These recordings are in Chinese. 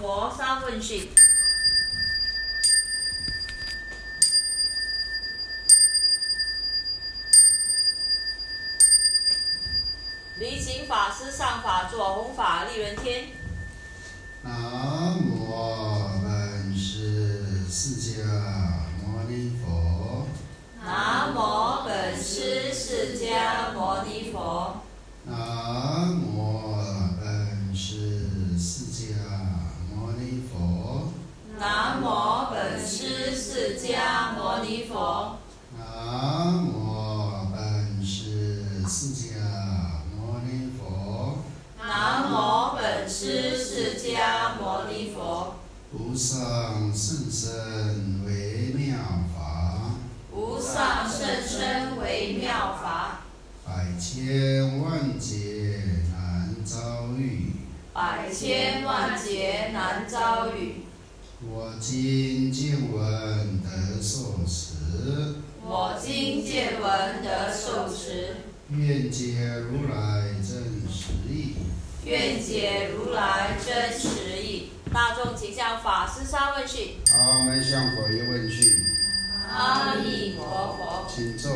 佛三问讯。离请法师上法座，弘法利人天。 南无本师释迦牟尼佛。 南无本师释迦牟尼佛。 南无本师释迦牟尼佛。 南无本师释迦牟尼佛。 南无本师释迦牟尼佛。 南无本师释迦牟尼佛。 无上甚深微妙法。 无上甚深微妙法。 百千万劫难遭遇。 百千万劫难遭遇。 我今见闻得受持。 我今见闻得受持。 愿解如来真实义。 愿解如来真实义。大众请向法师三问讯。 好，我们向佛一问讯。 阿弥陀佛。 请坐。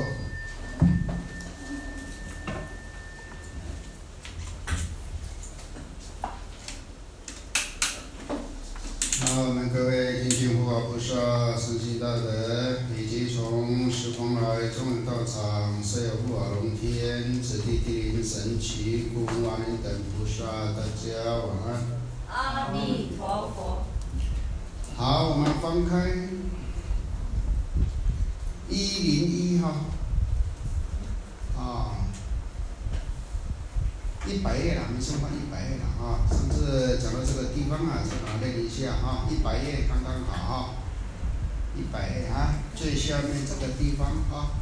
好，我们各位听经护法菩萨、圣贤大德，以及从十方来中人道场设有护法龙天、此地地灵神奇、故宫王灵等菩萨，大家晚安。 阿弥陀佛。 好，我们翻开101号啊，100页了，没送翻100页了啊。上次讲到这个地方啊，再把它练一下啊，100页刚刚好啊，100页啊，最下面这个地方啊，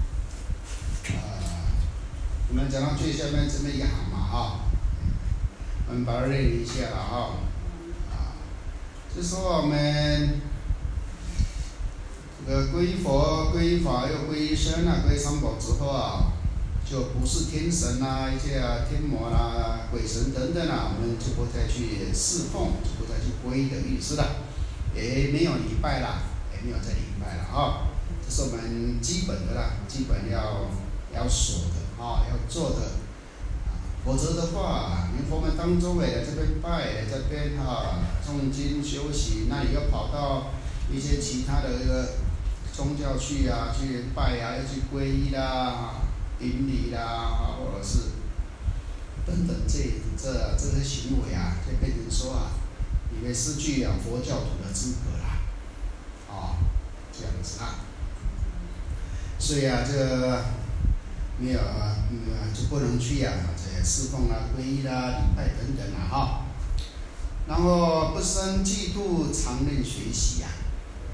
我们讲到最下面这么一行嘛啊，我们把它练一下了啊。就说我们这个皈依佛、皈依法又皈依僧啊，皈依三宝之后啊，就不是天神啊、一些天魔啦、鬼神等等啊，我们就不再去侍奉，就不再去皈依的意思了，也没有礼拜了，也没有再礼拜了啊。这是我们基本的啦，基本要守的啊，要做的。否则的话，你佛门当中来这边拜，来这边诵经修习，那你要跑到一些其他的这个宗教去啊，去拜啊，要去皈依啦、顶礼啦，或者是等等这些行为啊，就变成说啊，你会失去佛教徒的资格啦，这样子啊。所以啊，这个没有就不能去这侍奉啦、皈依啦、礼拜等等啦哈。然后不生嫉妒，常念学习啊。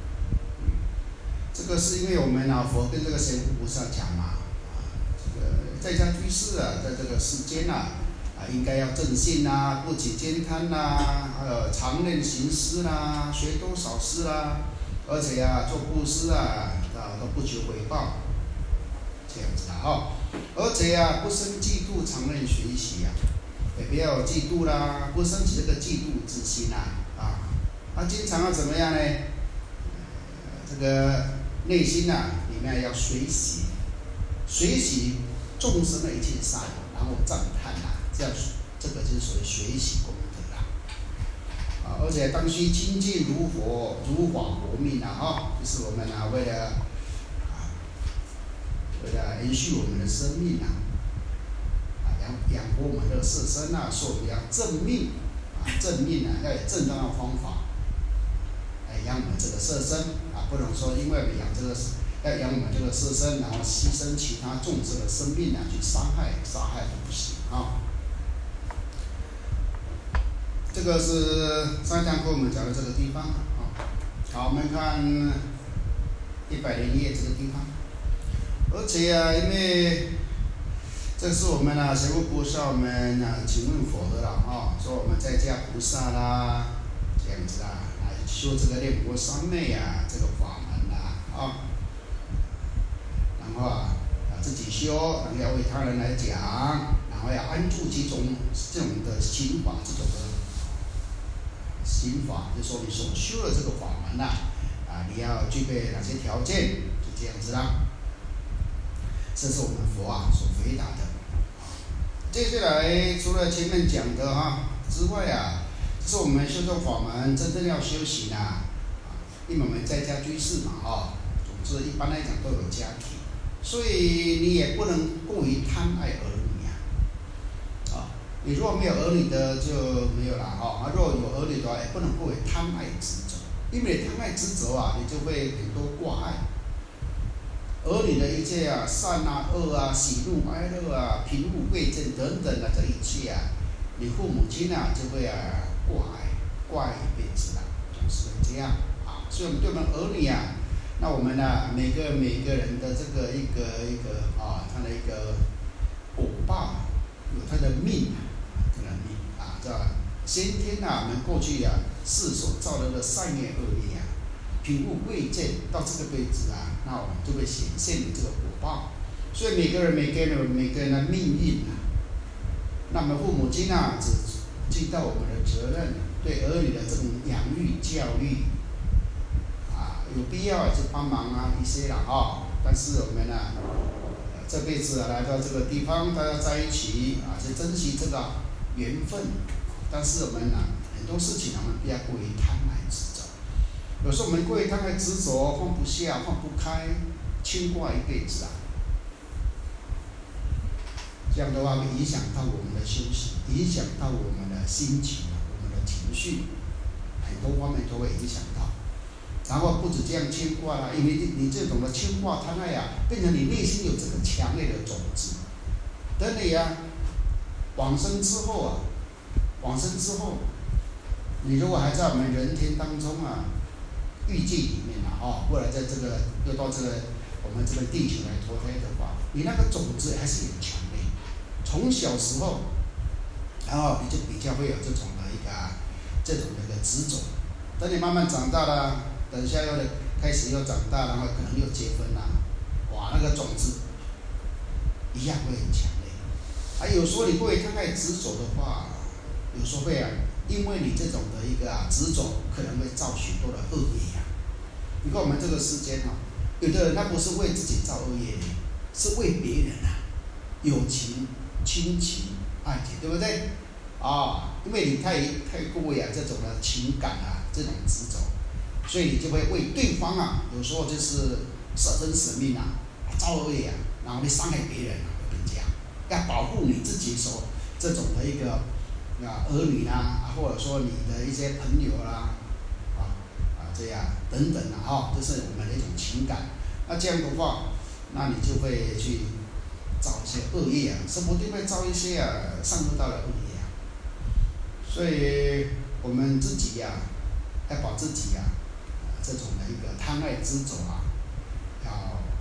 这个是因为我们佛跟这个神父菩萨讲嘛，这个在家居士啊，在这个世间应该要正信啊，不起奸贪啦，还有常念行施啦，学多少施啦，而且做布施都不求回报，这样子哈。而且不生嫉妒，常念学习也不要嫉妒啦，不生起这个嫉妒之心经常要怎么样呢？这个内心里面要随喜众生的一切善，然后赞叹这样这个就是属于学习功德啦。而且当须精进如佛，如法佛命就是我们为了延续我们的生命养活我们的色身所以我们要正命要有正当的方法来养我们这个色身不能说因为我们要养我们这个色身，然后牺牲其他众生的生命去杀害都不行这个是上一堂课我们讲的这个地方好，我们看101页这个地方。而且因为这是我们神父菩萨，我们请问佛的说我们在家菩萨啦，这样子来修这个念佛三昧这个法门然后自己修，然后要为他人来讲，然后要安住这种的心法，这种的心法，就说你所修的这个法门你要具备哪些条件，就这样子啦。这是我们佛所回答的。接下来除了前面讲的之外这是我们修这个法门真正要修行因为我们在家居士嘛总之一般来讲都有家庭，所以你也不能过于贪爱儿女你如果没有儿女的就没有了如果有儿女的话，也不能过于贪爱执着，因为你贪爱执着你就会很多挂碍。儿女的一切善恶喜怒哀乐贫富贵贱等等这一切你父母亲就会挂碍一辈子总是会这样所以我们对我们儿女那我们每个人的这个一个他的一个果报有他的命这先天我们过去世所造的善业恶业贫富贵贱到这个辈子那我们就会显现这个果报。所以每个人的命运那么父母亲只尽到我们的责任，对儿女的这种养育教育有必要就帮忙一些但是我们这辈子来到这个地方，大家在一起去珍惜这个缘分。但是我们很多事情我们不要过于贪爱执着，有时候我们过于贪爱执着，放不下放不开，牵挂一辈子这样的话会影响到我们的修行，影响到我们的心情我们的情绪，很多方面都会影响到。然后不止这样牵挂因为你这种的牵挂贪爱变成你内心有这个强烈的种子。等你往生之后你如果还在我们人天当中欲界里面或者在这个又到这个我们这个地球来投胎的话，你那个种子还是很强烈。从小时候，然后你就比较会有这种的一个执着。等你慢慢长大了，等一下又开始又长大，然后可能又结婚那个种子一样会很强烈。有时候你过于贪爱执着的话，有时候会因为你这种的一个执着，可能会造许多的恶业你看我们这个世间有的人他不是为自己造恶业的，是为别人友情、亲情、爱情，对不对因为你太过于这种的情感这种执着，所以你就会为对方有时候就是舍身舍命造恶业然后你伤害别人变这样。要保护你自己所这种的一个儿女或者说你的一些朋友这样等等这是我们的一种情感。那这样的话，那你就会去造一些恶业说不定会造一些上恶道的恶业所以我们自己要把自己这种的一个贪爱执着要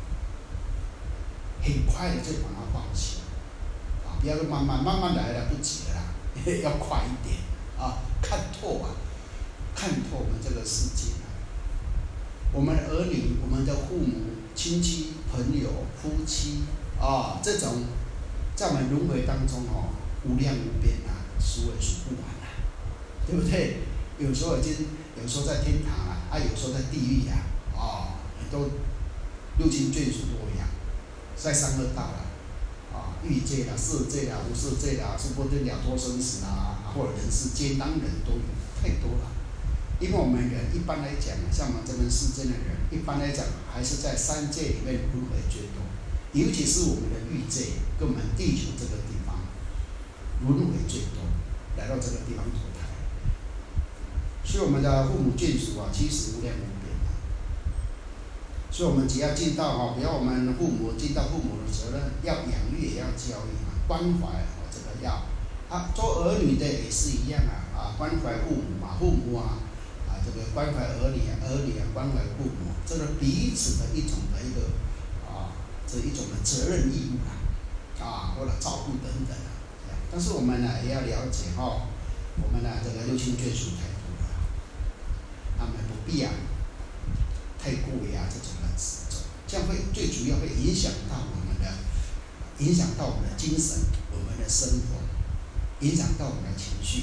很快的就把它放弃不要慢慢来了，不急了要快一点看透我们这个世界我们的儿女、我们的父母、亲戚、朋友、夫妻这种在我们轮回当中无量无边数也数不完对不对？有时候在天堂有时候在地狱都六亲眷属都一样，在三恶道欲界世界无世界说不定了脱生死或者人世间当人都有太多了。因为我们人一般来讲像我们这边世间的人一般来讲还是在三界里面轮回最多，尤其是我们的欲界跟我们地球这个地方轮回最多，来到这个地方投胎。所以我们的父母眷属其实无量无边所以我们只要尽到不要我们父母尽到父母的责任，要养育也要教育关怀这个要做儿女的也是一样关怀父母父母这个关怀儿女关怀父母，这个彼此的一种的一个这一种的责任义务或者照顾等等但是我们也要了解我们这个六亲眷属太多了，他们不必太过于这种的执着，这样会最主要会影响到我们的精神，我们的生活，影响到我们的情绪。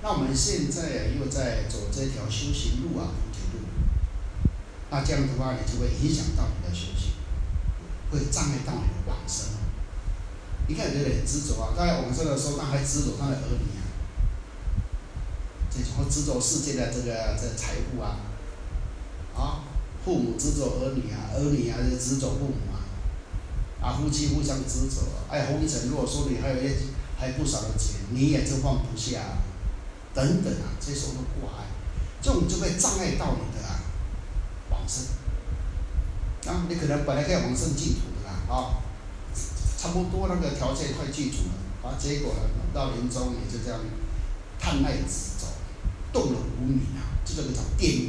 那我们现在又在走这条修行路啊，菩提路。那这样的话，你就会影响到你的修行，会障碍到你的往生。你看有的人执着啊，在往生的时候，他还执着他的儿女啊，这种执着世界的这财富啊，父母执着儿女啊，儿女啊执着父母啊，夫妻互相执着，红尘，如果说你还不少的钱，你也就放不下，等等啊，这些都过来，这种就会障碍到你的往生。你可能本来可以往生净土的啦，差不多那个条件快具足了，结果呢，到临终你就这样贪爱执着，动了无明啊，这个叫颠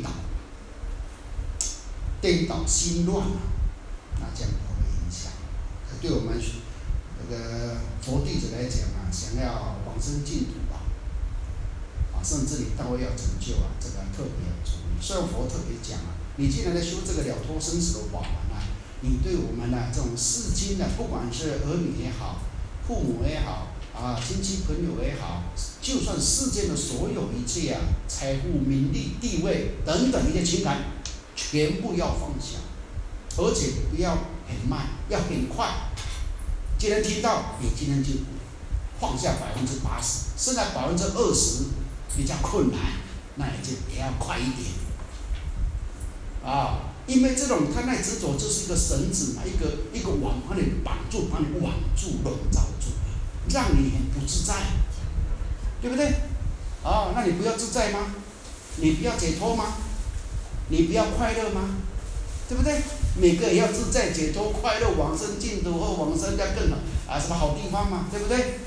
倒心乱啊，那这样都会影响。对我们这个佛弟子来讲啊，想要往生净土甚至你到位要成就这个特别要注意。虽然佛特别讲你既然在修这个了脱生死的法门你对我们这种世间的，不管是儿女也好，父母也好亲戚朋友也好，就算世间的所有一切财富、名利、地位等等一些情感，全部要放下，而且不要很慢，要很快。今天听到，你今天就放下80%，剩下20%比较困难，那也要快一点因为这种贪爱执着就是一个绳子嘛，一个网把你绑住，把你网住、笼罩住，让你很不自在，对不对？那你不要自在吗？你不要解脱吗？你不要快乐吗？对不对？每个也要自在、解脱、快乐、往生净土或往生要更好什么好地方嘛，对不对？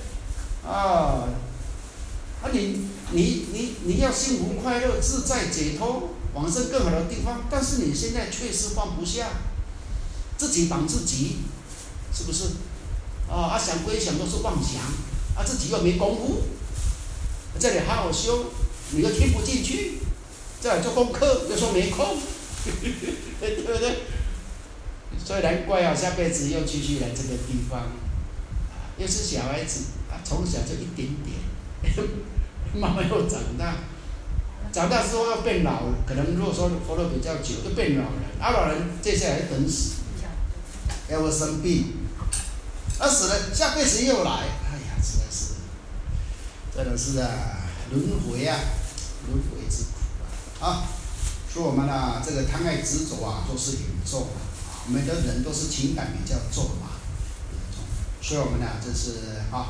你要幸福、快乐、自在、解脱。往生更好的地方，但是你现在确实放不下，自己绑自己，是不是？想归想都是妄想，自己又没功夫，这里好好修，你又听不进去，这里做功课又说没空，对不对？所以难怪下辈子又继续来这个地方，又是小孩子从小就一点点，慢慢又长大。长大之后要变老，可能如果说活得比较久，就变老人。老人接下来等死，要不生病，死了下辈子又来，实在是，真的是轮回轮回之苦所以我们这个贪爱执着都是很重我们的人都是情感比较重所以我们就是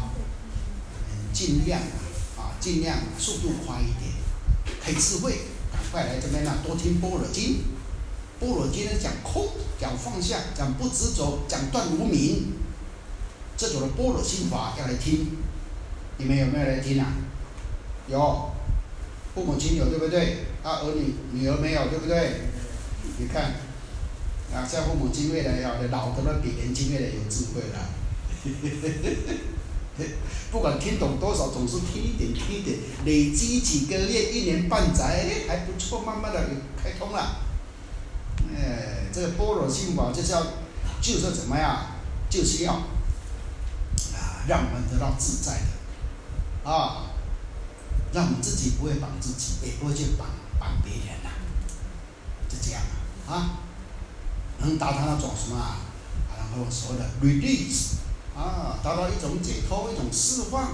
尽量速度快一点。开智慧，赶快来这边多听般若经。般若经讲空，讲放下，讲不执着，讲断无明。这种的般若心法要来听，你们有没有来听有，父母亲有对不对？儿女女儿没有对不对？你看像父母亲越来越老的比年轻越来越有智慧了。不管听懂多少，总是听一点，累积几个月、1年半载，还不错，慢慢的开通了。这个般若心法就是怎么样？就是要让我们得到自在的让我们自己不会绑自己，也不会去绑别人就这样能达到那种什么然后所谓的 release。达到一种解脱，一种释放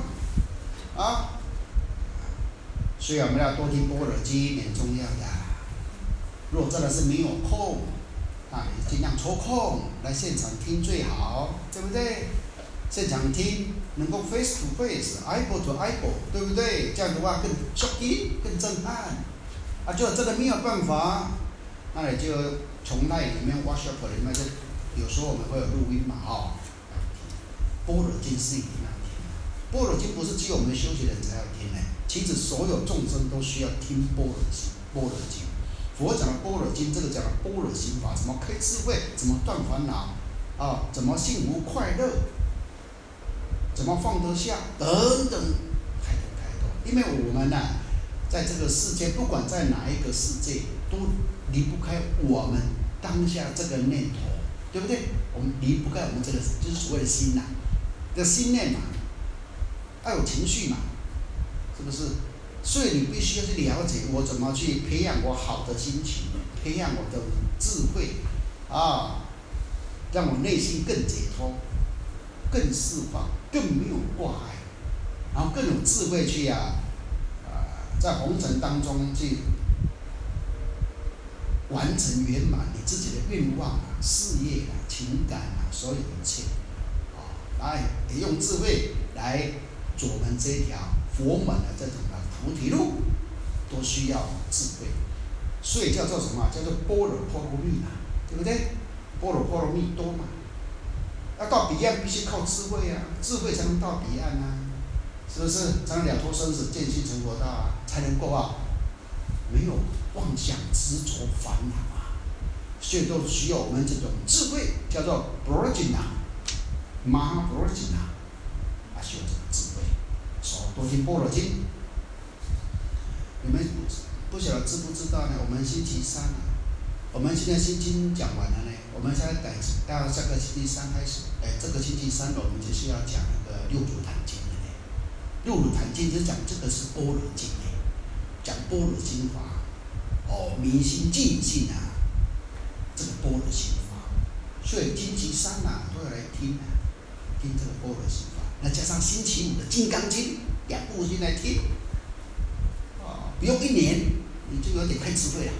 所以我们要多听般若经，很重要的。如果真的是没有空你尽量抽空来现场听最好，对不对？现场听能够 face to face、eyeball to eyeball， 对不对？这样的话更 shocking， 更震撼就真的没有办法，那你就从那里面 workshop 里面有时候我们会有录音嘛般若经是一定要听般若经不是只有我们修行人才要听其实所有众生都需要听般若经。佛讲的般若经，这个讲的般若心法，怎么开智慧，怎么断烦恼怎么幸福快乐，怎么放得下等等，太多。因为我们在这个世界，不管在哪一个世界，都离不开我们当下这个念头，对不对？我们离不开我们这个就是所谓的心这心念有情绪嘛，是不是？ 所以你必须要去了解我怎么去培养我好的心情，培养我的智慧让我内心更解脱，更释放，更没有挂碍，然后更有智慧去在红尘当中去完成圆满你自己的愿望事业情感所有一切也用智慧来走我们这条佛门的这种菩提路，都需要智慧，所以叫做什么？叫做般若波罗蜜对不对？般若波罗蜜多嘛，要到彼岸必须靠智慧智慧才能到彼岸是不是？才能了脱生死，见性成佛道才能够没有妄想执着烦恼所以都需要我们这种智慧，叫做般若金马般若金需要这个智慧。多听般若经，你们不晓得知不知道呢？我们星期三我们现在心经讲完了呢，我们现在到下个星期三开始，这个星期三我们就是要讲那个六祖坛经的呢。六祖坛经就讲这个是般若经讲般若心法明心见性这个般若心法，所以星期三都要来听这个般若心法。那加上星期五的《金刚经》2部经来听不用1年你就有点开智慧了。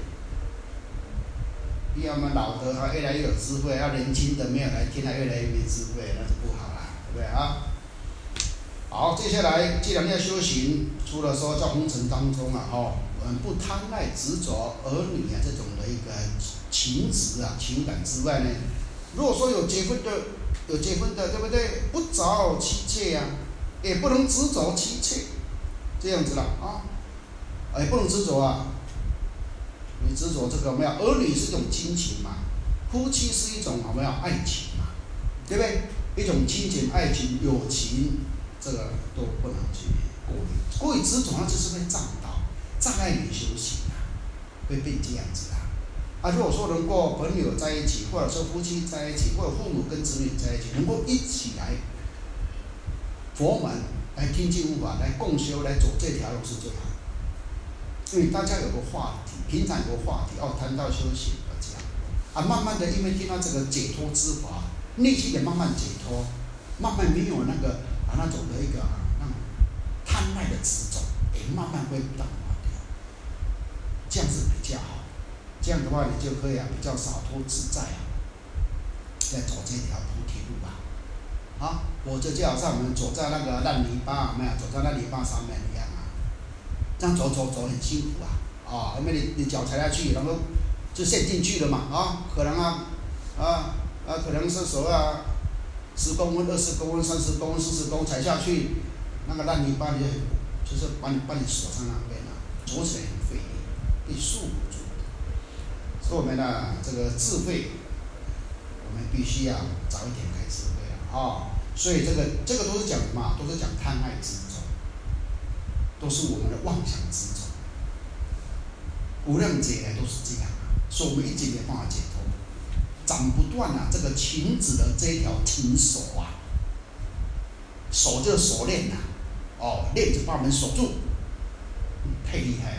要么老的越来越有智慧，年轻的没有来听越来越没智慧，那就不好了，对不对好，接下来既然要修行，除了说在红尘当中我们不贪爱执着儿女这种的一个情执情感之外呢，如果说有结婚的，对不对？不着妻妾也不能执着妻妾，这样子了也不能执着你执着这个没有？儿女是一种亲情嘛，夫妻是一种没有爱情嘛，对不对？一种亲情、爱情、友情，这个都不能去过于执着，那就是会障碍你修行会变这样子如果说能够朋友在一起，或者说夫妻在一起，或者父母跟子女在一起，能够一起来佛门来听经悟法，来共修，来走这条路是最好。因为大家有个话题，平常有个话题谈到修行这样慢慢的因为听到这个解脱之法，内心也慢慢解脱，慢慢没有那个那种的一个那种贪爱的执着，也慢慢会淡化掉，这样是比较好。这样的话，你就可以比较洒脱自在在走这条菩提路否则就好像我们走在那个烂泥巴走在那泥巴上面一样这样走很辛苦因为你脚踩下去，然后就陷进去了嘛可能可能是说10公分、20公分、30公分、40公分踩下去，那个烂泥巴就是把你锁上那边走起来很费力，被束缚住。所以我们这个智慧，我们必须早一点开智慧所以这个都是讲什么？都是讲贪爱执着，都是我们的妄想执着。无量劫来都是这样所以我们一直没办法解脱，斩不断这个情执的这一条情锁锁就是锁链链子把我们锁住，太厉害了。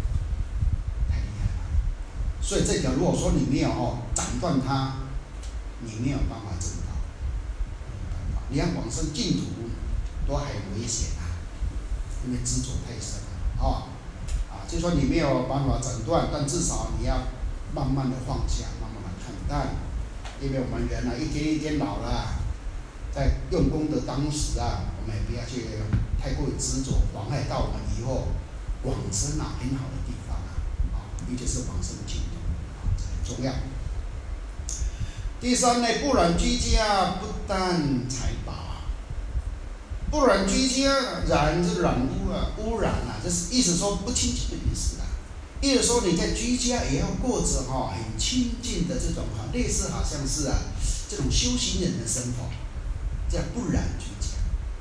所以这条如果说你没有斩断它，你没有办法证道，你要往生净土都很危险因为执着太深了就说你没有办法斩断，但至少你要慢慢的放下，慢慢的看淡，因为我们人一天一天老了，在用功的当时我们也不要去太过于执着，妨碍到我们以后往生很好的地方尤其是往生净土这很重要。第三呢，不染居家，不担财宝不染居家，染是染污污染这是意思说不清净的意思意思说你在居家也要过着很清净的这种类似好像是这种修行人的生活，叫不染居家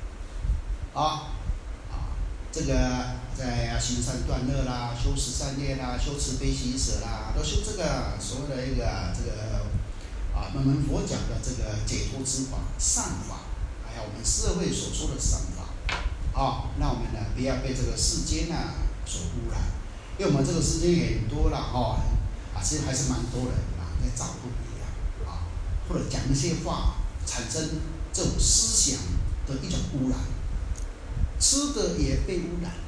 这个在行善断恶啦，修13业啦，修慈悲喜舍啦，都修这个所谓的一个这个我们佛讲的这个解脱之法、善法，还有我们社会所说的善法那我们不要被这个世间所污染。因为我们这个世界很多了其实还是蛮多人在造不一样或者讲一些话，产生这种思想的一种污染，吃的也被污染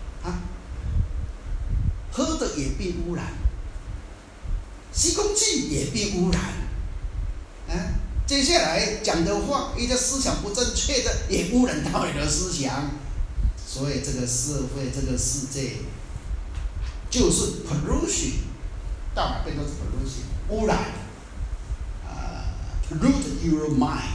喝的也被污染，吸空气也被污染接下来讲的话，一些思想不正确的也污染到你的思想，所以这个社会这个世界就是 pollution， 到哪边都是 pollution， 污染pollute your mind，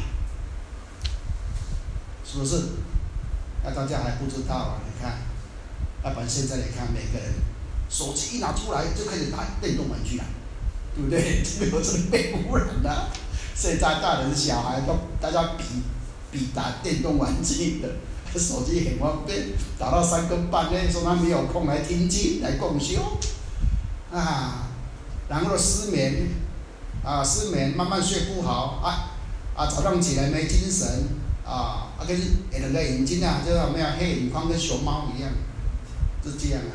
是不是？那大家还不知道你看，要不然现在你看每个人手机一拿出来就开始打电动玩具了，对不对？这个真的被污染了。现在大人小孩都大家比打电动玩具的，手机很方便，打到3更半夜，说他没有空来听经来共修然后失眠失眠慢慢睡不好早上起来没精神跟两个眼睛就有没有黑眼眶跟熊猫一样，是这样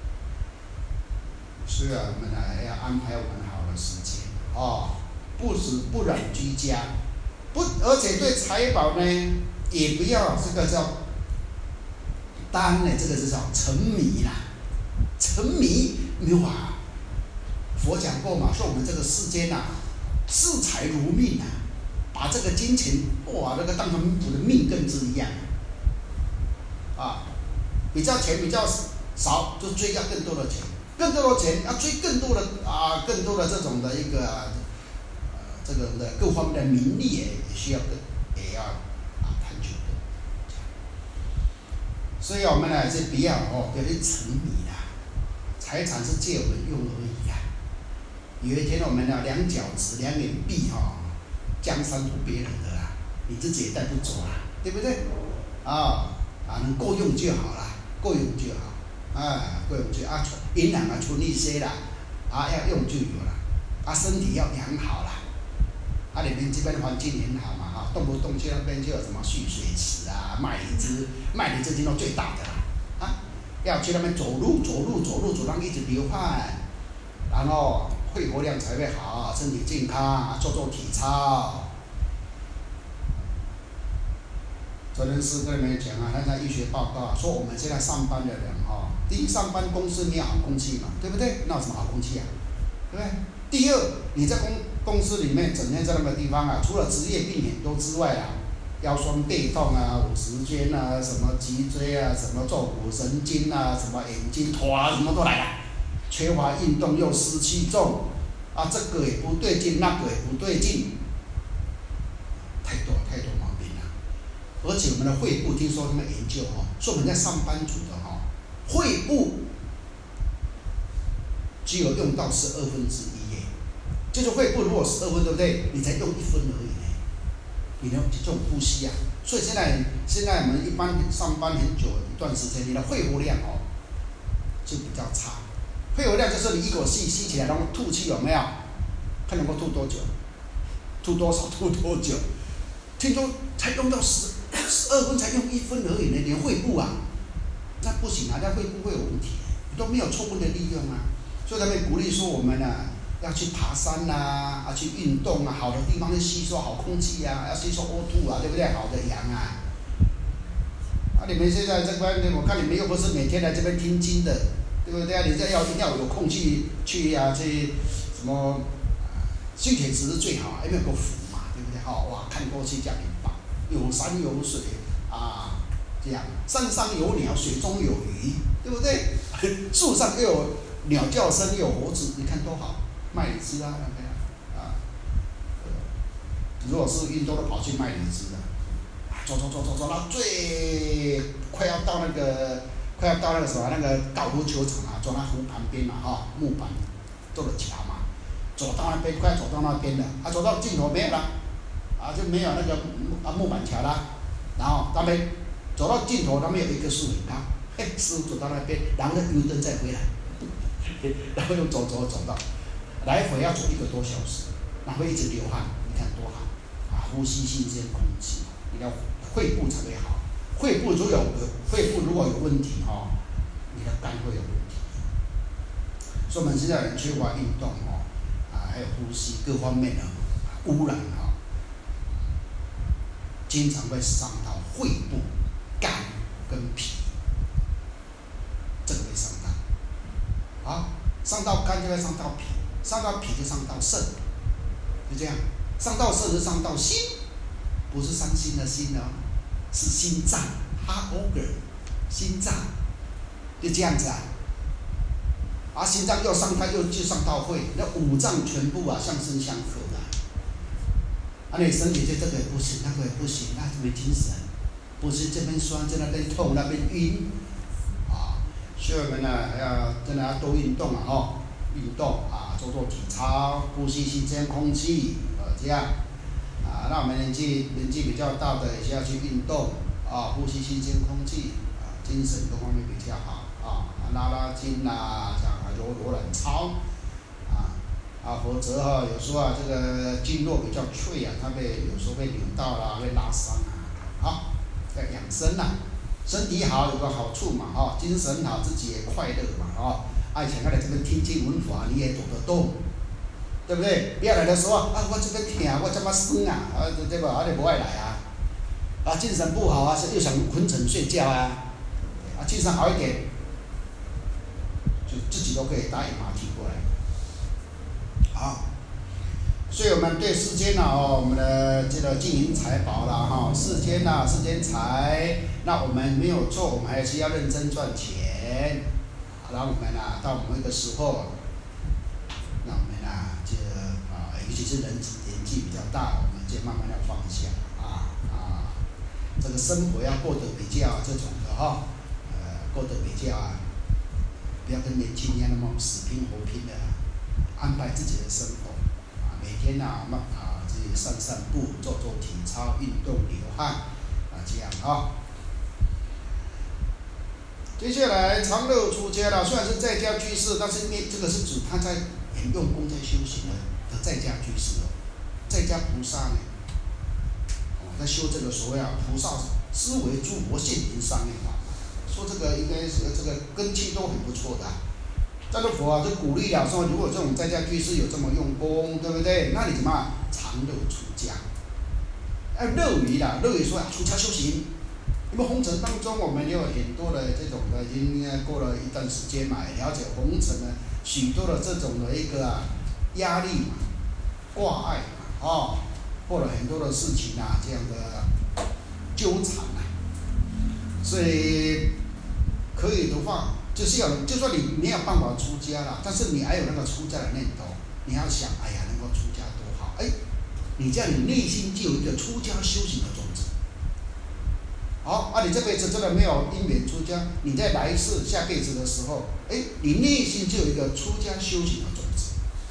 所以我们要安排我们好的时间不染居家，而且对财宝呢，也不要这个叫当呢，这个是叫沉迷啦，沉迷没有佛讲过嘛，说我们这个世间视财如命把这个金钱那个当成我的命根子一样比较钱比较少，就追要更多的钱，更多的钱要追更多的这种的一个这个的各方面的名利也需要也要探求的，所以我们是不要去沉迷财产是借我们用而已有一天我们两脚趾两眼闭江山图别人的你自己也带不走对不对？能够用就好了，够用就好够用就好银行存一些要用就有了身体要养好了你们这边环境很好嘛动不动去那边就有什么蓄水池麦梨枝听到最大的要去那边走路一直流汗，然后肺活量才会好，身体健康，做体操。昨天是跟你们讲那在医学报告说我们现在上班的人第一上班公司没有好空气嘛，对不对？那有什么好空气对不对？第二，你在公司里面整天在那个地方除了职业病很多之外腰酸背痛50肩什么脊椎什么坐骨神经什么眼睛头什么都来了，缺乏运动又湿气重这个也不对劲，那个也不对劲，太多毛病了。而且我们的肺部听说他们研究说我们在上班族的肺部只有用到1/12耶，就是肺部如果12分对不对？你才用1分而已你的这种呼吸所以现在我们一般上班很久一段时间，你的肺活量就比较差。肺活量就是你一口气吸起来，然后吐气有没有？看能够吐多久，吐多少，吐多久？听说才用到12分，才用1分而已呢，你的肺部那不行那肺部会有问题，都没有充分的利用所以他们鼓励说我们要去爬山去运动好的地方去吸收好空气要吸收O2对不对？好的氧你们现在这边我看你们又不是每天来这边听经的，对不对？你这要有空去什么训铁池是最好因为有个湖嘛，对不对？看过去这样很棒，有山有水这样山上有鸟，水中有鱼，对不对？树上又有鸟叫声，又有猴子，你看多好，麦梨枝如果是运动都跑去麦梨枝走到最快要到那个什么那个高尔夫球场走到湖旁边木板做的桥嘛，走到那边快走到那边了走到尽头没有了就没有那个木板桥了，然后他们走到尽头，他们有一个树很高，师傅走到那边，然后油灯再回来，然后又走到，来回要走1个多小时，然后一直流汗，你看多好呼吸新鲜空气，你的肺部才会好。肺部如果有问题你的肝会有问题， 所以我们现在人缺乏运动还有呼吸各方面的污染经常会伤到肺部、肝跟脾，这个会伤到。伤到肝就会伤到脾，伤到脾就伤到肾，就这样，伤到肾就伤到心，不是伤心的心是心脏 heart organ， 心脏就这样子心脏又伤它，又就伤到肺，那五脏全部相生相克的。你身体就这个也不行，那个也不行，那就没精神，不是这边酸，在那边痛，那边晕所以我们真的要多运动运动做体操，呼吸新鲜空气这样那我们年纪比较大的也是要去运动呼吸新鲜空气精神各方面比较好拉筋揉软操否则有时候这个经络比较脆它有时候会扭到啦，会拉伤要养生身体好有个好处嘛精神好自己也快乐嘛以前来这边听经闻法你也走得动，对不对？不要来的时候我这边痛，我这么酸对吧？你不爱来精神不好又想昏沉睡觉精神好一点，就自己都可以打野马踢过来。所以我们对世间我们的这个金银财宝啦世间财，那我们没有错，我们还是要认真赚钱。然后我们到某一个时候，那我们尤其是年纪比较大，我们就慢慢要放下这个生活要过得比较这种的过得比较不要跟年轻一样那么死拼活拼的，安排自己的生活每天自己散步，做体操，运动流汗这样接下来长乐出家了，虽然是在家居士，但是这个是指他在很用功在修行的在家居士在家菩萨在修这个所谓菩萨思维诸佛现行上面说这个应该是这个根基都很不错的这个佛就鼓励说，如果这种在家居士有这么用功，对不对？那你怎么长乐出家？乐于说出家修行。因为红尘当中，我们也有很多的这种的，已经过了一段时间了解红尘许多的这种的一个压力挂碍或者很多的事情这样的纠缠所以可以的话，就说你没有办法出家了，但是你还有那个出家的念头，你要想，能够出家多好，你这样你内心就有一个出家修行的种子。你这辈子真的没有因缘出家，你在来世下辈子的时候，你内心就有一个出家修行的种子，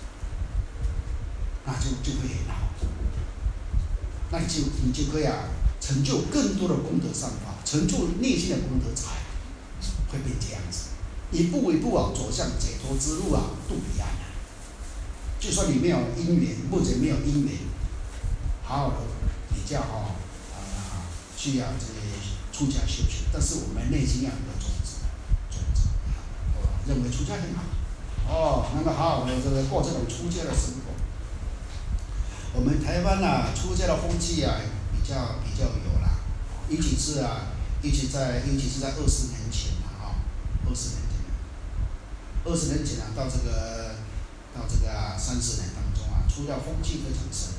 那就会很好，那你就可以成就更多的功德善法，成就内心的功德财，会变这样子，一步一步走向解脱之路度彼岸就说你没有因缘，目前没有因缘，好好的比较需要这些出家修行，但是我们内心要有个种子，认为出家很好，能够好好的过这种出家的生活。我们台湾出家的风气比较有啦，尤其是在20年前20年前到这个30年当中出家风气非常深。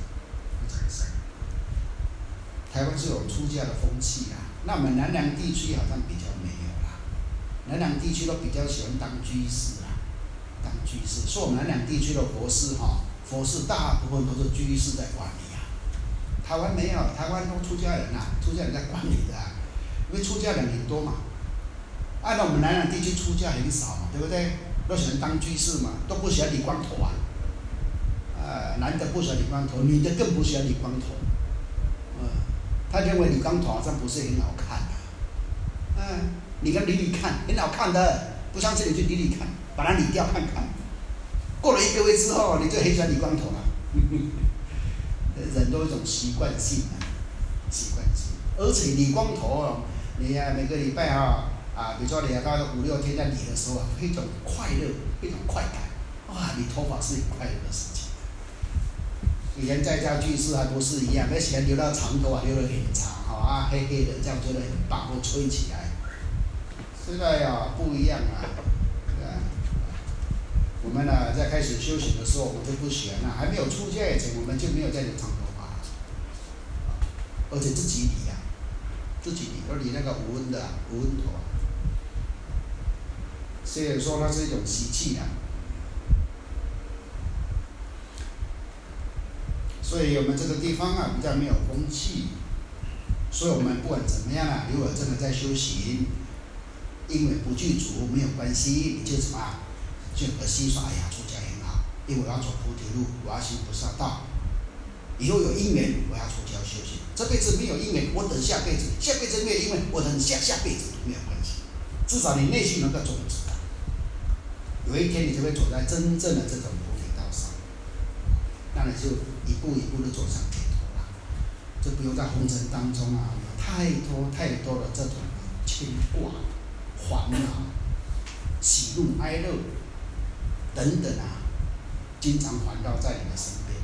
台湾是有出家的风气那么南洋地区好像比较没有啦，南洋地区都比较喜欢当居士所以我们南洋地区的佛事大部分都是居士在管理台湾没有，台湾都出家人在管理的因为出家人很多嘛，按照我们南洋地区出家很少嘛，对不对？都喜欢当居士嘛，都不喜欢理光头男的不喜欢理光头，女的更不喜欢理光头。他认为理光头好像不是很好看你跟理看，很好看的，不相信你去理看，把它理掉看看。过了1个月之后，你就很喜欢理光头了。人都有一种习惯性而且理光头你每个礼拜比如说你到5、6天在理的时候，一种快乐，一种快感， 哇，你头发是很快乐的事情。以前在家居士还不是一样，那喜欢留到长头发，留得很长，黑黑的，这样觉得很棒，或吹起来。现在呀不一样啊，我们呢在开始修行的时候，我们就不喜欢了。还没有出家以前，我们就没有在留长头发，而且自己理呀，自己理，要理那个无纹的无纹头。所以说它是一种习气啊。所以我们这个地方啊比较没有风气，所以我们不管怎么样啊，如果真的在修行，因为不具足没有关系，你就什么，就和心说，哎呀，出家很好，因为我要走菩提路，我要行菩萨道，以后有因缘我要出家修行，这辈子没有因缘，我等下辈子，下辈子没有因缘，我等下辈子都没有关系，至少你内心能够种植的，有一天你就会走在真正的这种菩提道上，那你就一步一步的走上解脱了，就不用在红尘当中啊，有太多的这种牵挂、烦恼、喜怒哀乐等等啊，经常环绕在你的身边。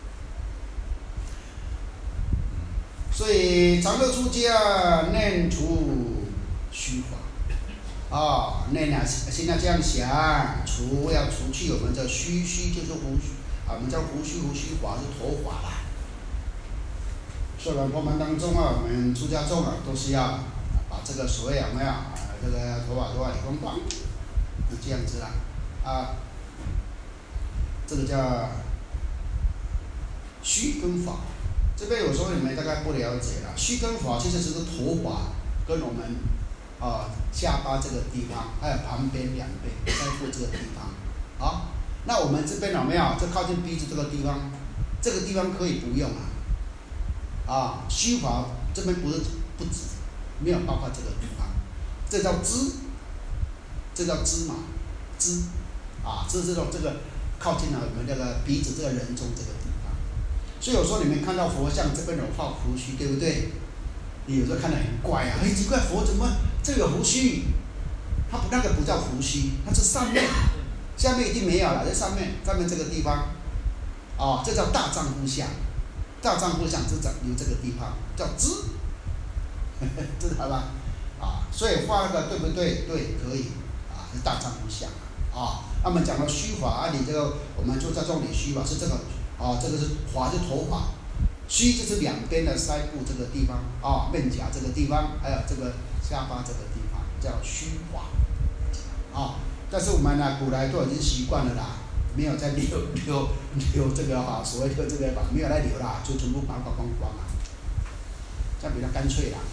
所以常乐出家，念除虚华念啊，现在这样想，要除去我们的虚就是胡须啊，我们叫胡须华是头发啦。所以我们当中啊，我们出家众啊，都是要把这个所谓有没有这个头发理光光，就这样子啦这个叫须跟法。这边有时候你们大概不了解了，须跟法其实只是头发跟我们下巴这个地方，还有旁边两边腮部这个地方那我们这边有没有？这靠近鼻子这个地方，这个地方可以不用须发这边不止，没有包括这个地方，这叫支，这叫芝麻支这个靠近了我们这个鼻子这个人中这个地方，所以有时候你们看到佛像这边有画胡须，对不对？你有时候看得很怪很奇怪，佛怎么这个有胡须？它那个不叫胡须，它是上面，下面已经没有了，在上面这个地方这叫大丈夫相。大丈夫相是留这个地方叫支，知道吧？所以画那个对不对？对，可以是大丈夫相那么讲到须发你这个我们就在这里须发是这个这个是发是头发，须就是两边的腮部这个地方面颊这个地方，还有这个下巴这个地方叫须发但是我们呢古来都已经习惯了啦。没有在留这个所谓的这个没有来留啦，就全部把它刮光这样比较干脆啦。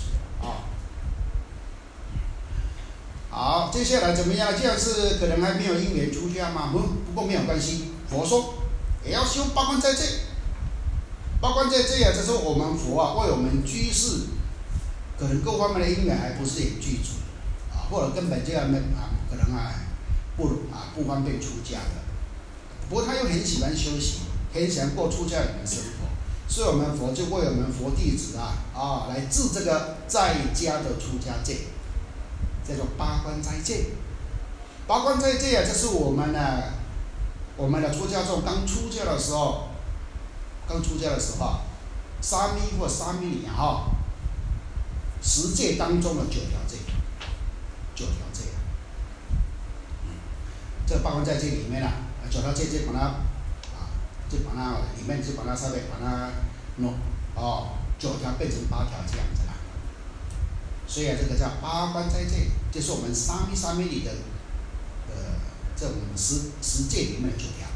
好，接下来怎么样？这样是可能还没有因缘出家嘛，不过没有关系。佛说也要修八关斋戒，八关斋戒这是我们佛为我们居士，可能各方面的因缘还不是很具足或者根本这样可能不方便出家的。不过他又很喜欢修行，很喜欢过出家人的生活，所以我们佛就为我们佛弟子来治这个在家的出家戒，叫做八关斋戒。八关斋戒就是我们的出家众刚出家的时候，沙弥或沙弥尼10戒当中的9条戒，这八关斋戒里面9条戒就把它里面就把它稍微把它9条变成8条这样子啦。所以这个叫八关斋戒，就是我们沙弥尼的这种10戒里面的9条。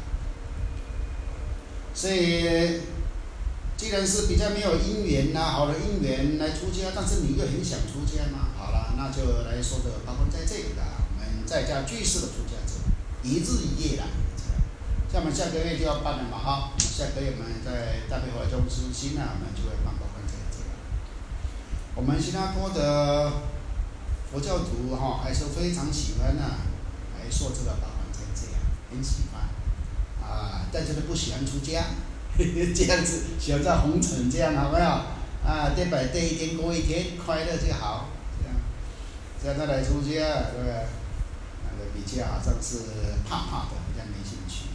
所以既然是比较没有因缘好的因缘来出家，但是你又很想出家嘛，好了，那就来说这八关斋戒我们在家居士的出家者，1日1夜像我们下个月就要办了嘛下个月我们在大悲佛中心我们就会办八关斋戒。我们新加坡的佛教徒还是非常喜欢来说这个八关斋戒很喜欢但是不喜欢出家这样子喜欢在红尘这样好没有day by day 一天过一天快乐就好，这样再来出家对不对？比较好像是怕的比较没兴趣。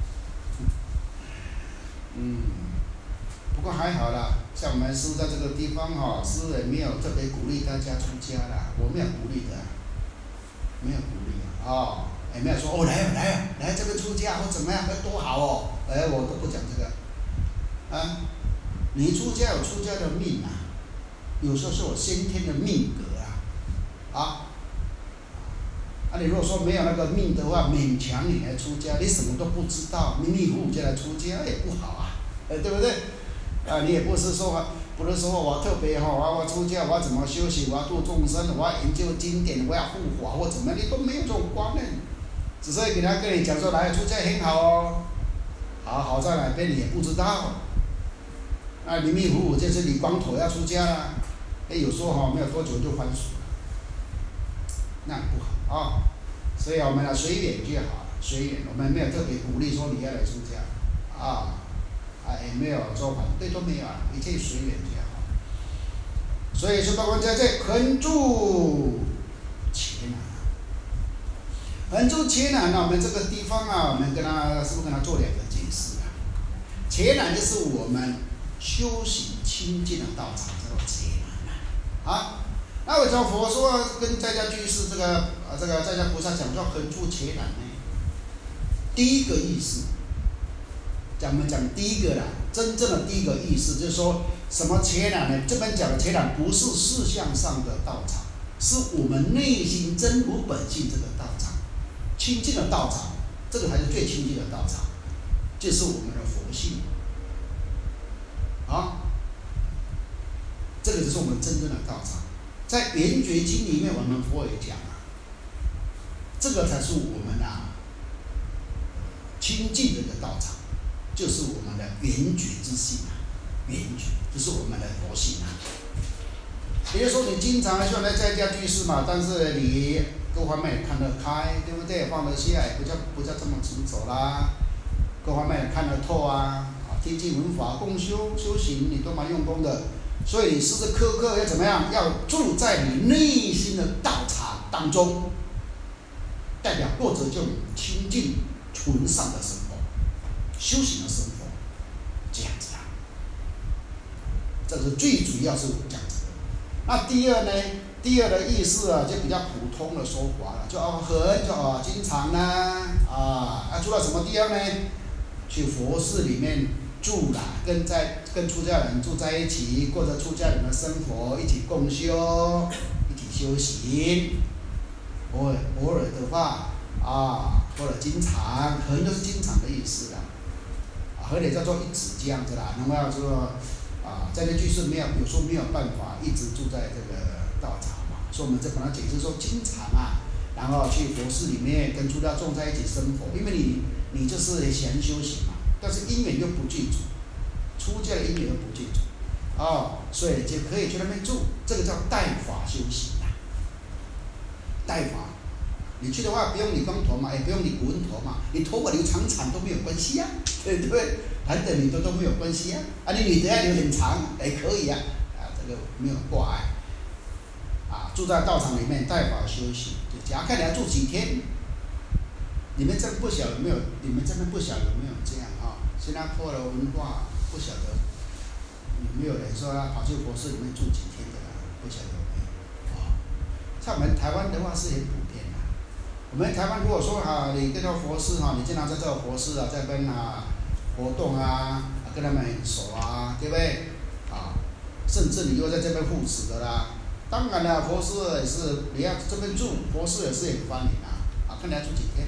不过还好啦，像我们师在这个地方师也没有特别鼓励大家出家啦，我没有鼓励的，没有鼓励也没有说来这个出家或怎么样，多好我都不讲这个。你出家有出家的命啊，有时候是我先天的命格你如果说没有那个命的话，勉强你来出家，你什么都不知道，迷迷糊糊就来出家也不好对不对？你也不是说我特别我出家我要怎么修行，我要度众生，我要研究经典，我要护法或怎么样，你都没有这种观念，只是给他跟你讲说来出家很好好在哪边你也不知道，迷迷糊糊就是你光头要出家了，有时候没有多久就翻俗了，那不好所以我们随缘就好，随缘，我们没有特别鼓励说你要来出家也没有说反对，都没有一切随缘就好。所以说包括在这横住伽南，横住伽南我们这个地方我们是不是跟他做两个解释伽南就是我们修行清净的道场，叫做伽南那为什么佛说跟在家居士这个在家菩萨讲叫横住伽南呢？第一个意思，我们讲第一个真正的第一个意思就是说什么伽南呢？这边讲的伽南不是事相上的道场，是我们内心真如本性这个道场，清净的道场，这个才是最清净的道场，就是我们的佛性这个就是我们真正的道场。在圆觉经里面，我们佛也讲这个才是我们清净这个道场，就是我们的圆觉之性圆觉就是我们的佛性比如说你经常说来在家居士嘛，但是你各方面也看得开，对不对？放得下，也不叫这么执着啦，各方面也看得透听经闻法共修行，你都蛮用功的。所以你时时刻刻要怎么样？要住在你内心的道场当中，代表过着这种清净纯善的生活，修行的生活，这样子这是最主要是讲这个。那第二呢？第二的意思就比较普通的说法了，就经常住到什么地方呢？去佛寺里面住跟出家人住在一起，过着出家人的生活，一起共修，一起修行。偶尔的话或者经常，可能就是经常的意思或者叫做一直这样子那么要说在家居士有时候没有办法一直住在这个道场所以我们这本来解释说经常然后去佛寺里面跟出家众在一起生活，因为你就是喜欢修行但是因缘又不具足，出家的因缘又不具足所以就可以去那边住，这个叫带法修行带法，你去的话不用理光头也不用理古文头你头发留长都没有关系对不对？男的女的都没有关系你女的要留很长也可以这个没有挂碍住在道场里面带法修行，看你要住几天。你们这边不晓得有没有这样新加坡的文化不晓得有没有人说跑去佛寺里面住几天的不晓得有没有像我们台湾的话是很普遍我们台湾如果说你跟到佛寺你经常在这个佛寺在跟活动跟他们很熟对不对甚至你又在这边护持的当然了，佛寺也是你要这边住，佛寺也是很欢迎看你要住几天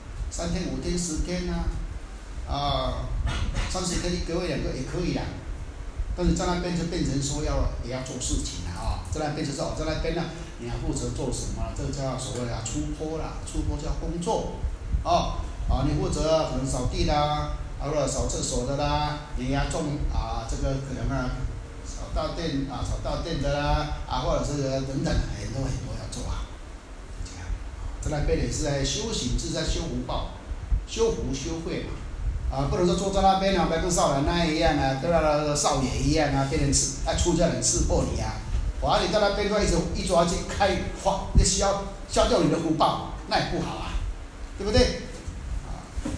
3天、5天、10天30天1个月2个也可以但是在那边就变成说也要做事情在那边就是在那边你要负责做什么？这个叫所谓出坡出坡叫工作你负责可能扫地或者扫厕所的你要种这个可能扫大殿的或者是等等很多要做这样在那边也是在修行，是在修福报、修福修慧不能说坐在那边跟少奶奶一样跟那个少爷一样被人出家人刺破你你在那边一抓去开消掉你的福报，那也不好对不对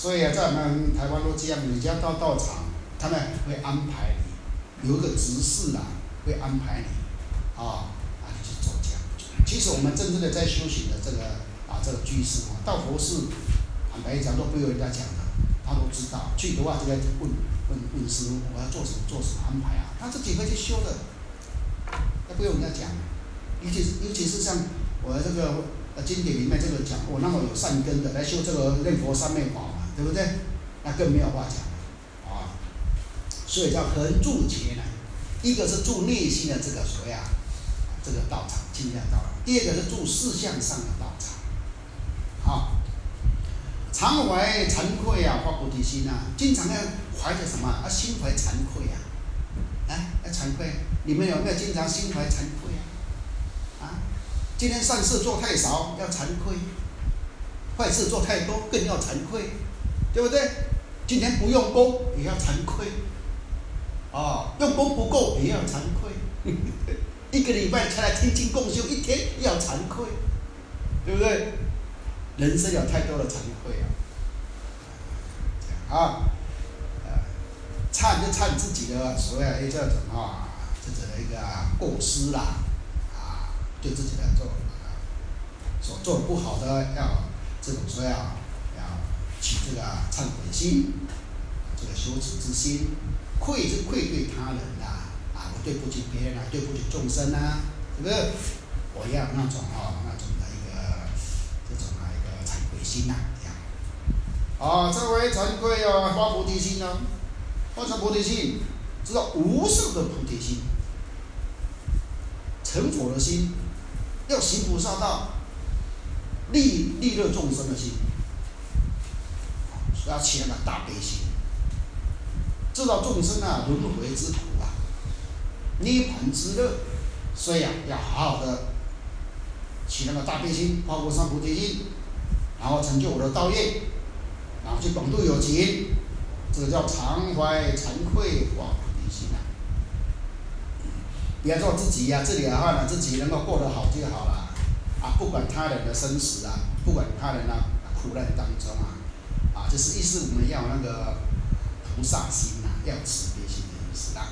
所以啊，在我们台湾都这样，你只要到道场，他们会安排你，有一个执事啦，会安排你，你去做这样。其实我们真正的在修行的这个居士到佛寺，坦白讲都不用人家讲的，他都知道。去的话就该问师父，我要做什么安排啊？他自己会去修的，那不用人家讲。尤其是像我这个经典里面这个讲，那么有善根的来修这个念佛三昧法嘛，对不对？那更没有话讲啊。所以叫横住前来，一个是住内心的这个所谓这个道场，清净道场；第二个是住事相上的道场，常怀惭愧发菩提心经常要怀着什么心怀惭愧要惭愧。你们有没有经常心怀惭愧今天善事做太少要惭愧，坏事做太多更要惭愧，对不对？今天不用功也要惭愧，用功不够也要惭愧，一个礼拜才来听经共修一天也要惭愧，对不对？人生有太多的惭愧忏就忏自己的所谓这种自己的一个过失啦，对自己的所做的不好的要这种说要起这个忏悔心，这个羞耻之心，愧是愧对他人我对不起别人对不起众生是不是？我要那种的一个这种一个惭愧心这位惭愧发菩提心发成菩提心，知道无上的菩提心，成佛的心，要行菩萨道，利乐众生的心，要起那个大悲心，知道众生轮回之苦涅槃之乐，所以要好好的起那个大悲心，发无上菩提心，然后成就我的道业，然后去广度有情，这个叫常怀惭愧发菩提心不要做自己自己的话自己能够过得好就好了不管他人的生死不管他人苦难当中这是意思我们要那个菩萨心要慈悲心的意思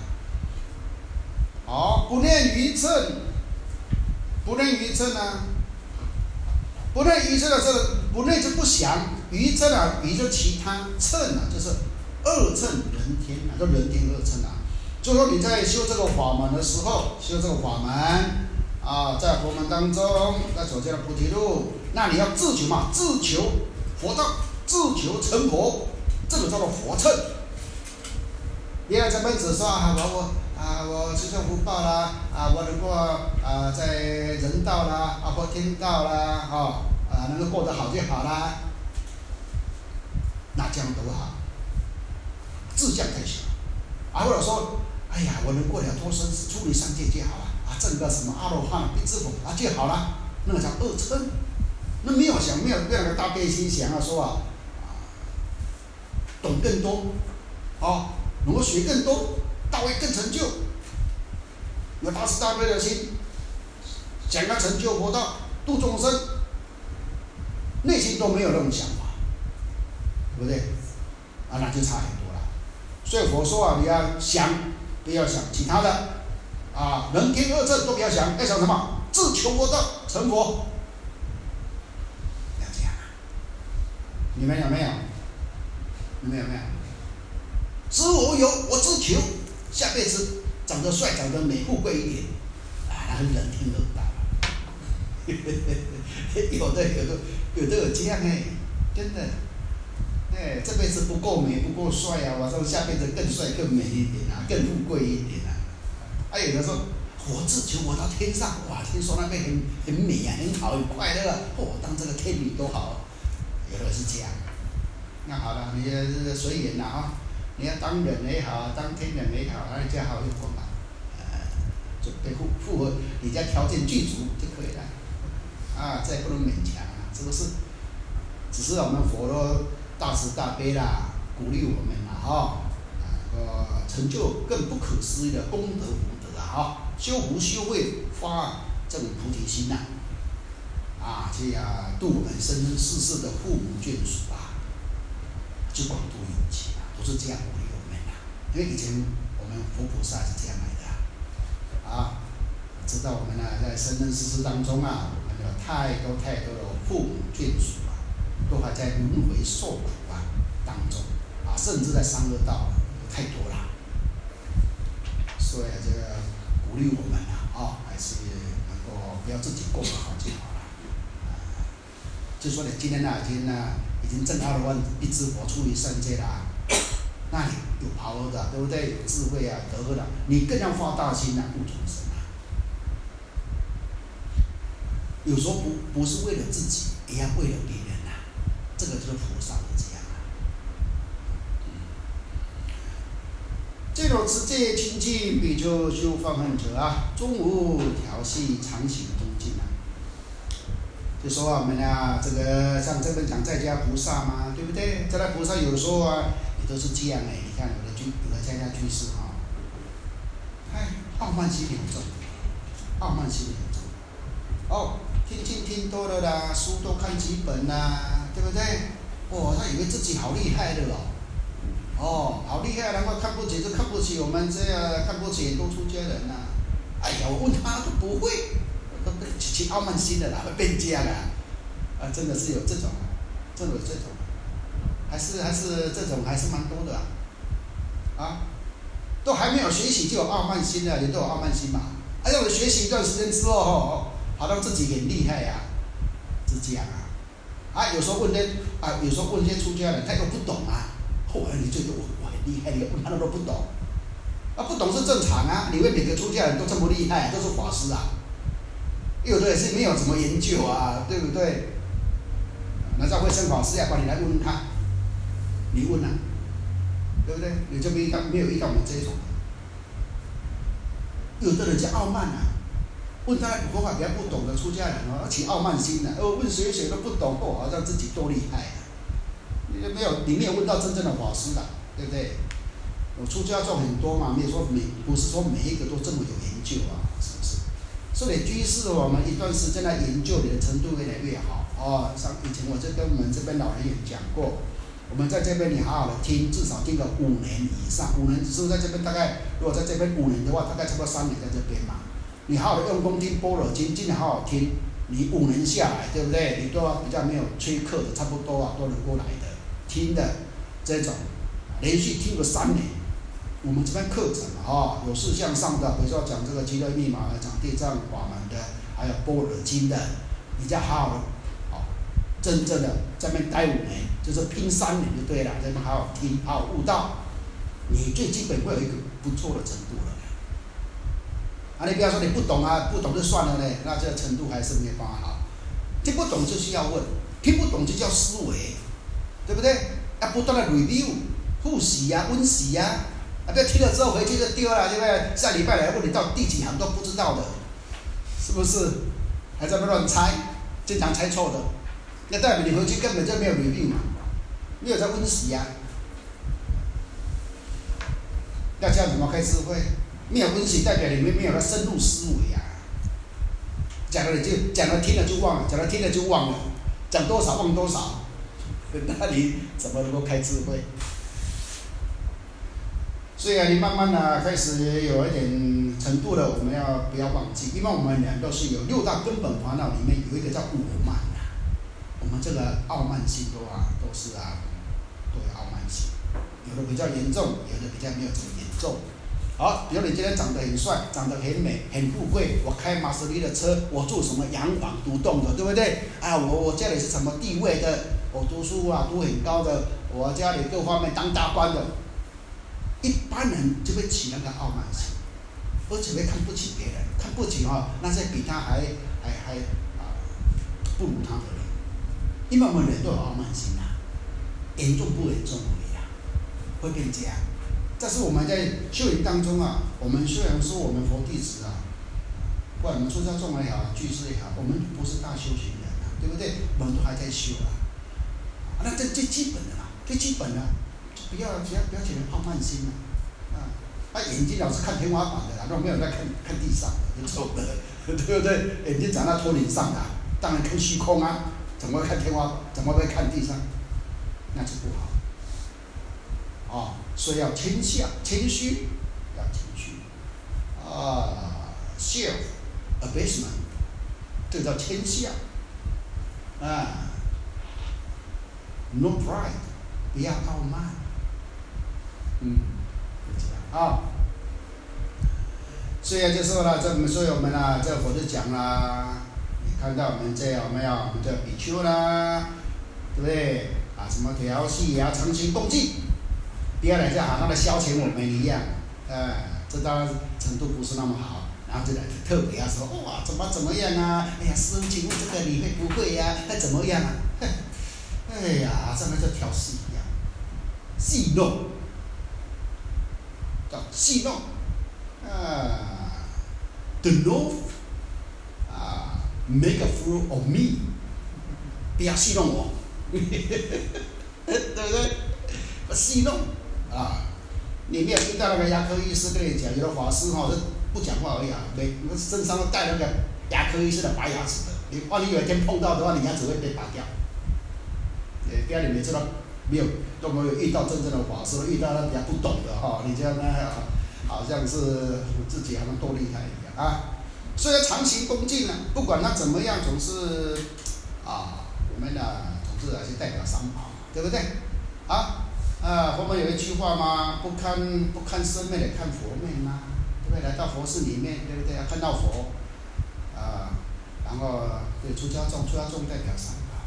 不念愚乘，不念愚乘不念愚乘的是不念就不想，愚乘愚就其他，乘就是二乘人天就人天二乘就说你在修这个法门的时候，修这个法门在佛门当中，在走这个菩提路，那你要自求自求佛道，自求成佛，这个叫做佛乘。别人这辈子说我修福报啦我能够在人道啦或天道啦能够过得好就好啦，那这样多好，志向太小或者说我能过了脱生死，出离三界就好了证个什么阿罗汉辟支佛就好了，那个叫二乘。那没有那个大悲心想说懂更多能够学更多，道位更成就，有大慈大悲的心，想要成就佛道度众生，内心都没有那种想法，对不对那就差很多了。所以佛说你要想，不要想其他的人天二乘都不要想，要想什么？自求佛道成佛，要这样你们有没有？你们有没有？知我有，我自求，下辈子长得帅，长得美，富贵一点那是人天二道有的有这样真的这辈子不够美不够帅我说下辈子更帅更美一点更富贵一点有的说我自求我到天上听说那边很美很好很快乐当这个天女多好，有的是这样。那好了，你随缘你要当人也好，当天人也好，那你就好好活嘛，准备符合你家条件具足就可以了这也不能勉强是不是？只是我们佛都大慈大悲鼓励我们成就更不可思议的功德福德修福修慧发这种菩提心去度我们生生世世的父母眷属去广度有情啊，都是这样鼓励我们的。因为以前我们佛菩萨是这样来的啊，知道我们呢在生生世世当中啊，我们有太多太多的父母眷属啊，都还在轮回受苦啊当中啊，甚至在三恶道太多了。所以这个鼓励我们还是能够不要自己过得好就好了。就说你今天已经证阿罗汉一支佛出于三界了那你有power的，对不对？有智慧啊，德的，你更要发大心护众生有时候不是为了自己，也要为了别人这个就是菩萨的这样这种持戒清净，比丘修放恨者终无调戏，常行中进就说我们这个像这边讲在家菩萨嘛，对不对？在家菩萨有时候也都是这样你看有的在家居士傲慢心很重，傲慢心很重。听经听多了啦，书都看几本啦，对不对？他以为自己好厉害的好厉害，然后看不起我们这样，看不起很多出家人我问他都不会，都起傲慢心的啦，会变这样真的是有这种，真的有这种，还是这种还是蛮多的都还没有学习就有傲慢心的，人都有傲慢心嘛。要学习一段时间之后好像自己很厉害是这样有时候问些出家人，他又不懂你觉得我很厉害，你问他都不懂不懂是正常你问每个出家人都这么厉害，都是法师有的也是没有怎么研究对不对？那在慧生法师把你来问问看，你问对不对？你就没有遇到我们这种有的人叫傲慢问他佛法比较不懂的出家人起傲慢心问谁都不懂好像自己多厉害你没有问到真正的法师对不对？我出家众很多嘛，不是说每一个都这么有研究是不是？所以居士我们一段时间来研究，你的程度越来越好像以前我就跟我们这边老人也讲过，我们在这边你好好的听，至少听个5年以上。5年是不是在这边大概，如果在这边5年的话，大概差不多3年在这边嘛。你好好的用功听般若经，尽量好好听。你5年下来，对不对？你都比较没有缺课的，差不多都能过来的。听的这种，连续听个3年。我们这边课程有事向上的，比如说讲这个极乐密码的，讲地藏法门的，还有般若经的，你再好好的真正的在那边待5年，就是拼3年就对了，在那边好好听，好好悟道，你最基本会有一个不错的程度了。你不要说你不懂不懂就算了呢，那这个程度还是没办法好。听不懂就是要问，听不懂就叫思维，对不对？要不断的 review、复习温习不要听了之后回去就丢了，对不对？下礼拜来问你到第几行都不知道的，是不是？还在那乱猜，经常猜错的，那代表你回去根本就没有 review 嘛，没有在温习要这样怎么开智慧？没有温习代表你们没有了深入思维讲了听了就忘了，讲了听了就忘了，讲多少忘多少，那你怎么能够开智慧？所以你慢慢开始有一点程度了，我们不要忘记，因为我们人都是有6大根本烦恼里面有一个叫我慢我们这个傲慢心都是都有傲慢心，有的比较严重，有的比较没有这么严重。好，比如你今天长得很帅，长得很美，很富贵，我开马士利的车，我住什么洋房独栋的，对不对？我家里是什么地位的？我读书读很高的，我家里各方面当大官的。一般人就会起那个傲慢心，而且会看不起别人，看不起那些比他还不如他的人，因为我们人都有傲慢心严重不严重而已会变这样。但是我们在修行当中我们虽然说我们佛弟子不管我们出家众也好，居士也好，我们不是大修行人对不对？我们都还在修那这最基本的最基本的。不要起人傲慢心眼睛老是看天花板的如果没有在看地上的，就错的，对不对？眼睛长在头顶上的，当然看虚空怎么会看天花板？怎么会看地上？那就不好。 所以要谦虚，要谦虚self abasement， 这叫谦虚no pride， 不要傲慢，就这样所以就说了，所以我们这佛就讲啦，你看到我们这有没有？我们这比丘啦，对不对？什么调戏诚心恭敬，不要来这好像来消遣我们一样，这当然程度不是那么好，然后就来特别说，哇，怎么样啊？哎呀，师父，请问这个你会不会呀？怎么样啊？哎呀，像那叫调戏一样，戏弄，叫戏弄，the Lord make a fool of me， 不要戏弄我，对不对？不戏弄你没有听到那个牙科医师跟你讲，有的法师是不讲话而已身上都带那个牙科医师的拔牙齿的，万一有一天碰到的话，你牙齿会被拔掉。不要你每次都没有遇到真正的法师，遇到那比较不懂的你这样呢，好像是自己好像多厉害一样所以要常行恭敬不管他怎么样，总是我们总是去代表三宝，对不对？佛门有一句话嘛，不看生面得看佛面对不对？来到佛寺里面，对不对？要看到佛然后对出家众代表三宝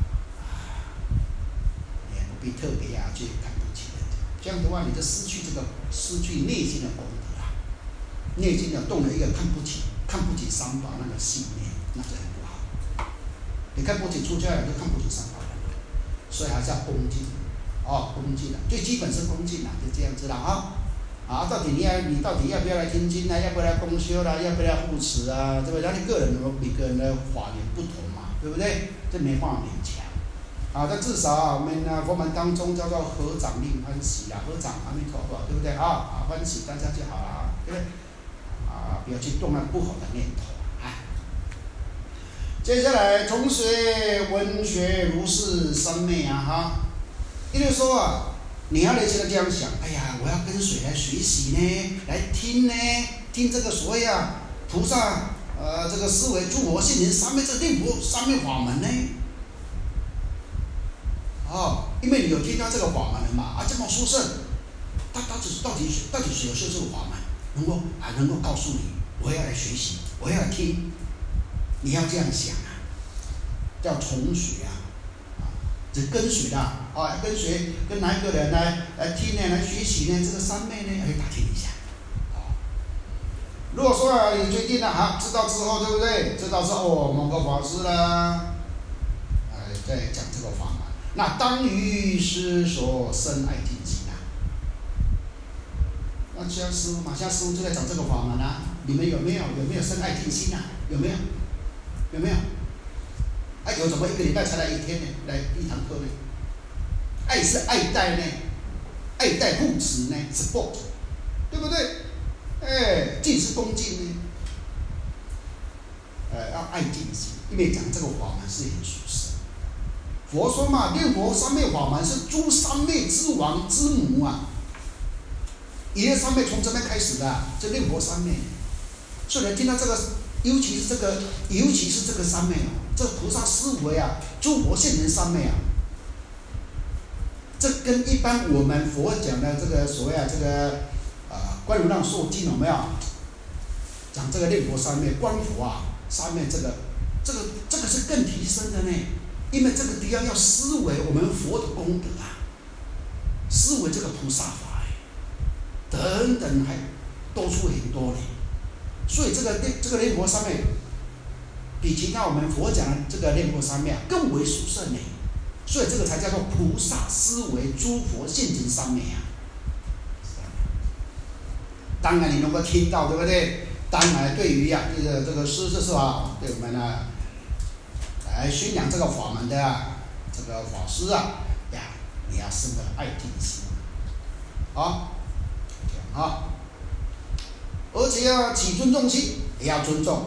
也不必特别去看不起人家，这样的话你就失去内心的功德内心动了一个看不起三宝那个信念，那就很不好。你看不起出家人，就看不起三宝人，所以还是要恭敬恭敬最基本是恭敬就这样子到底你到底要不要来听经要不要来公修要不要护持对不对？那你每个人的法源不同嘛，对不对？这没办法勉强但至少我们佛门当中叫做合掌令欢喜合掌阿弥陀佛，对不对欢喜大家就好了对不对？不要去动那不好的念头接下来从学文学如是三昧也就是说你要来这个这样想，哎呀，我要跟谁来学习呢？来听这个所谓菩萨这个思维诸佛现前三昧这念佛三昧法门呢因为你有听到这个法门了嘛这么殊胜，他到底谁有修这个法门，能够告诉你，我要来学习，我要来听，你要这样想叫从学这跟随跟随跟哪一个人来听来学习这个三昧要打听一下如果说你最近知道之后，对不对？知道之后某个法师在讲这个法门，那当于师所深爱敬心那像师父就在讲这个法门你们有没有深爱敬心有没有？有怎么一个礼拜才来一天呢？来一堂课呢？爱是爱戴爱戴护持support， 对不对？敬是恭敬要爱敬心，因为讲这个法门是很殊胜。佛说嘛，念佛三昧法门是诸三昧之王之母一切三昧从这边开始的，这念佛三昧。所以你听到这个，尤其是这个三昧这菩萨思维诸佛现前三昧这跟一般我们佛讲的这个所谓这个观无量寿经有没有讲这个念佛三昧观佛三昧这个是更提升的因为这个地方要思维我们佛的功德思维这个菩萨法等等还多出很多所以这个念佛三昧比其他我们佛讲的这个念佛三昧更为殊胜所以这个才叫做菩萨思维诸佛现前三昧当然你能够听到，对不对？当然对于这个师是对我们来宣扬这个法门的这个法师你要生的爱敬心而且要起尊重心，也要尊重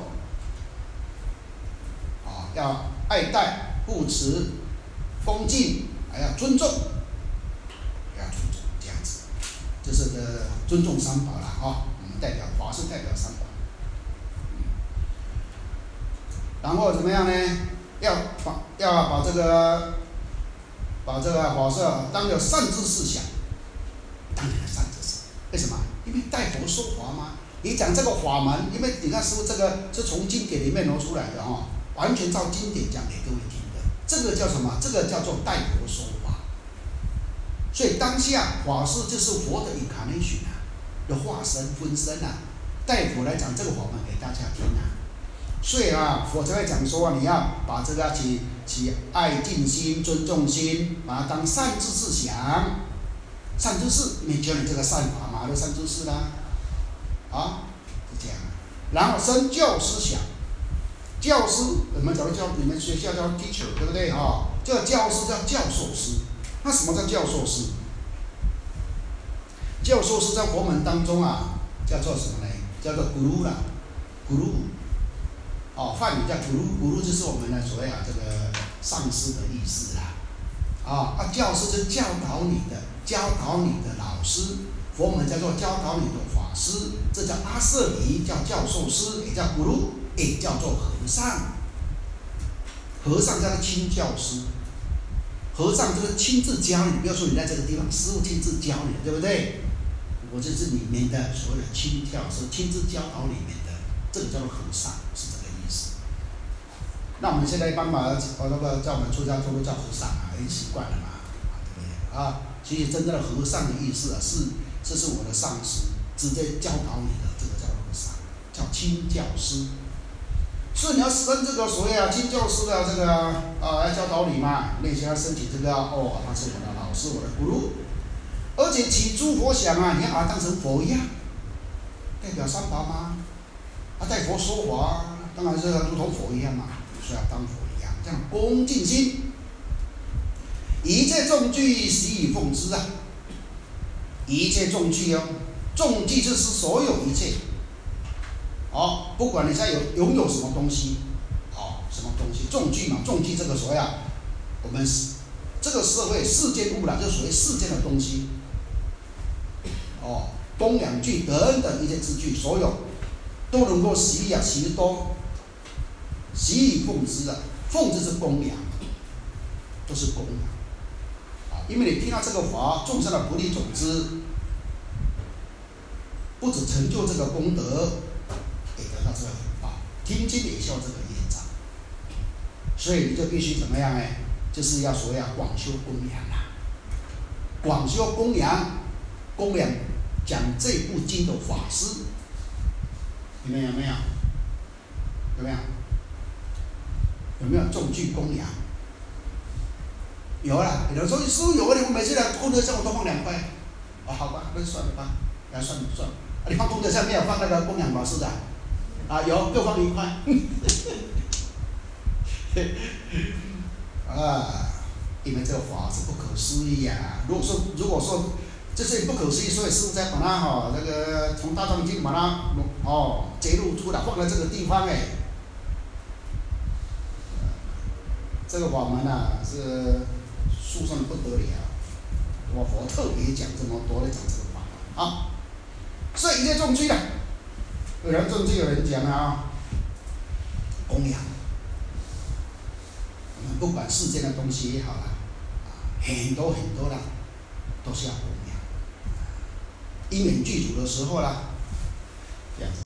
要爱戴护持恭敬，还要尊重，这样子，这是尊重三宝啦代表法是代表三宝。然后怎么样呢？要把这个法师当有善知识想，当你的善知识。为什么？因为代佛说法嘛。你讲这个法门，因为你看师父这个是从经典里面挪出来的完全照经典讲给各位听的。这个叫什么？这个叫做代佛说法。所以当下法师就是佛的 incarnation 的化身分身代佛来讲这个法门给大家听所以佛才会讲说你要把这个起爱敬心、尊重心，把它当善知识想。善知识，你教你这个善法嘛，就善知识啦。是这样。然后生教师想，教师我们你们学校叫 teacher， 对不对这个教师叫教授师。那什么叫教授师？教授师在佛门当中叫做什么呢？叫做 guru 啦 ，guru。梵语叫 guru 就是我们的所谓这个上师的意思啦。教师就是教导你的老师。佛门叫做教导你的法师，这叫阿舍离，叫教授师，也叫 guru， 也叫做和尚。和尚叫做亲教师，和尚就是亲自教你。比如说你在这个地方，师父亲自教你，对不对？我就是里面的所谓的亲教师，亲自教导里面的，这个叫做和尚，是这个意思。那我们现在一般把叫我们出家都叫和尚很习惯了嘛，对不对其实真正的和尚的意思这是我的上师，直接教导你的，这个叫和尚，叫亲教师。所以你要升这个所谓亲教师的这个来教导你嘛，内心要升起这个他是我的老师，我的 guru。而且起诸佛想你要把它当成佛一样，代表三宝嘛。代佛说法当然是如同佛一样嘛，所以要当佛一样，这样恭敬心，一切众具悉以奉之一切众具众具就是所有一切不管你现在拥有什么东西什么东西众具嘛，众具这个所谓我们这个社会世间物就是属于世间的东西供养具等等一些之具，所有都能够习多悉以奉之奉之是供养，都是供养因为你听到这个法，众生的不利种子，不只成就这个功德，也得到这个福报，听经也消这个业障。所以你就必须怎么样呢？就是要所谓广修供养广修供养讲这部经的法师，有没有？有没有众具供养？有啦，有人说师父有问题，我每次来功德箱我都放2块。好吧，那就算了吧，来算。你放功德箱没有放那个供养法师的？有，各放1块。因为这个法是不可思议如果说这是不可思议，所以师父才把它这个从大藏经把它揭露出来，放在这个地方这个法门是殊胜不得了，我佛特别讲这么多的讲这个法门所以一切众具有人众具有人讲供养，我们不管世间的东西也好很多都是要供养。因缘具足的时候这样子。